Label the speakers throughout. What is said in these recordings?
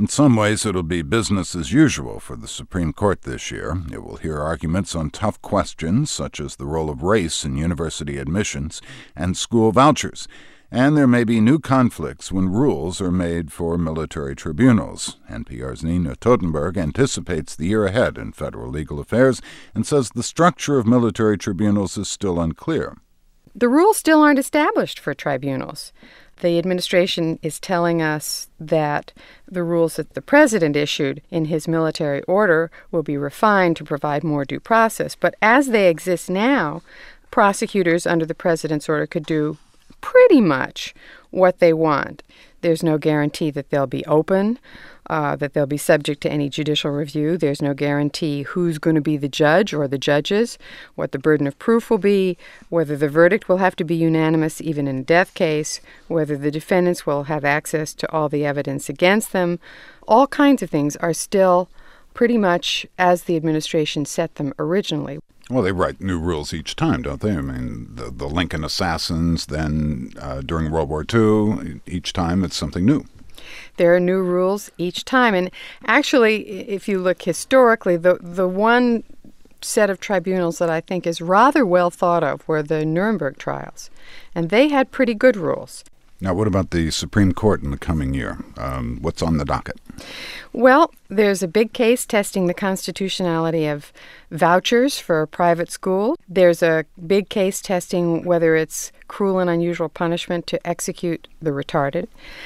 Speaker 1: In some ways, it'll be business as usual for the Supreme Court this year. It will hear arguments on tough questions such as the role of race in university admissions and school vouchers. And there may be new conflicts when rules are made for military tribunals. NPR's Nina Totenberg anticipates the year ahead in federal legal affairs and says the structure of military tribunals is still unclear.
Speaker 2: The rules still aren't established for tribunals. The administration is telling us that the rules that the president issued in his military order will be refined to provide more due process. But as they exist now, prosecutors under the president's order could do pretty much what they want. There's no guarantee that they'll be open, that they'll be subject to any judicial review. There's no guarantee who's going to be the judge or the judges, what the burden of proof will be, whether the verdict will have to be unanimous even in a death case, whether the defendants will have access to all the evidence against them. All kinds of things are still pretty much as the administration set them originally.
Speaker 1: Well, they write new rules each time, don't they? I mean, the Lincoln assassins, then during World War II, each time it's something new.
Speaker 2: There are new rules each time. And actually, if you look historically, the one set of tribunals that I think is rather well thought of were the Nuremberg trials. And they had pretty good rules.
Speaker 1: Now, what about the Supreme Court in the coming year? What's on the docket?
Speaker 2: Well, there's a big case testing the constitutionality of vouchers for private school. There's a big case testing whether it's cruel and unusual punishment to execute the retarded.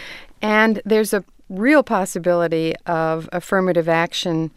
Speaker 2: And there's a real possibility of affirmative action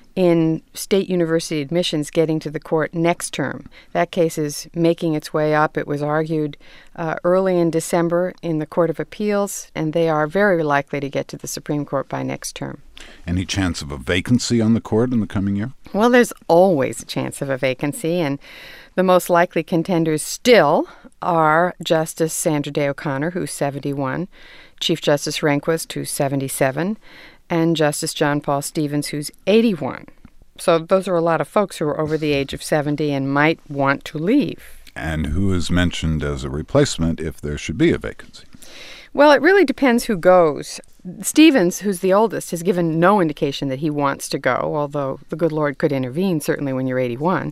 Speaker 2: in state university admissions getting to the court next term. That case is making its way up. It was argued early in December in the Court of Appeals, and they are very likely to get to the Supreme Court by next term.
Speaker 1: Any chance of a vacancy on the court in the coming year?
Speaker 2: Well, there's always a chance of a vacancy, and the most likely contenders still are Justice Sandra Day O'Connor, who's 71, Chief Justice Rehnquist, who's 77, and Justice John Paul Stevens, who's 81. So those are a lot of folks who are over the age of 70 and might want to leave.
Speaker 1: And who is mentioned as a replacement if there should be a vacancy?
Speaker 2: Well, it really depends who goes. Stevens, who's the oldest, has given no indication that he wants to go, although the good Lord could intervene, certainly when you're 81.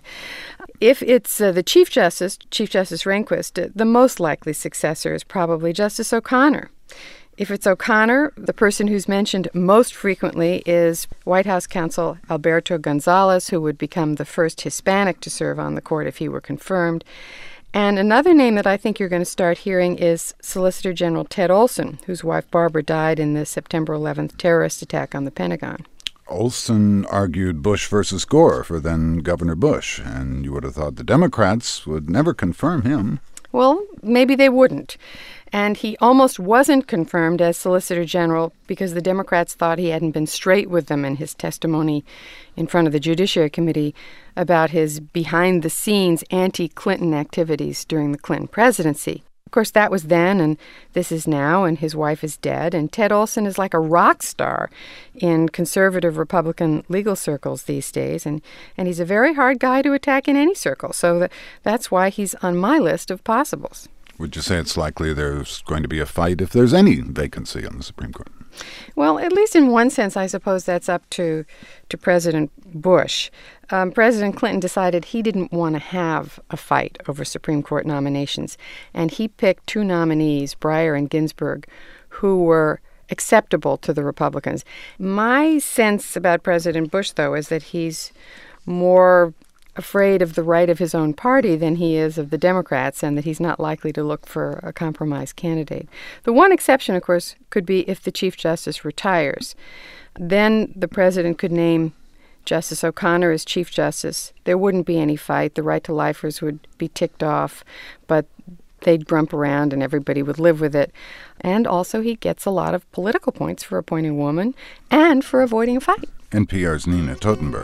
Speaker 2: If it's the Chief Justice Rehnquist, the most likely successor is probably Justice O'Connor. If it's O'Connor, the person who's mentioned most frequently is White House counsel Alberto Gonzales, who would become the first Hispanic to serve on the court if he were confirmed. And another name that I think you're going to start hearing is Solicitor General Ted Olson, whose wife Barbara died in the September 11th terrorist attack on the Pentagon.
Speaker 1: Olson argued Bush versus Gore for then Governor Bush, and you would have thought the Democrats would never confirm him.
Speaker 2: Well, maybe they wouldn't. And he almost wasn't confirmed as Solicitor General because the Democrats thought he hadn't been straight with them in his testimony in front of the Judiciary Committee about his behind-the-scenes anti-Clinton activities during the Clinton presidency. Of course, that was then, and this is now, and his wife is dead. And Ted Olson is like a rock star in conservative Republican legal circles these days, and he's a very hard guy to attack in any circle. So that's why he's on my list of possibles.
Speaker 1: Would you say it's likely there's going to be a fight if there's any vacancy on the Supreme Court?
Speaker 2: Well, at least in one sense, I suppose that's up to President Bush. President Clinton decided he didn't want to have a fight over Supreme Court nominations, and he picked two nominees, Breyer and Ginsburg, who were acceptable to the Republicans. My sense about President Bush, though, is that he's more afraid of the right of his own party than he is of the Democrats, and that he's not likely to look for a compromise candidate. The one exception, of course, could be if the Chief Justice retires. Then the president could name Justice O'Connor as Chief Justice. There wouldn't be any fight. The right to lifers would be ticked off, but they'd grump around and everybody would live with it. And also he gets a lot of political points for appointing a woman and for avoiding a fight.
Speaker 1: NPR's Nina Totenberg.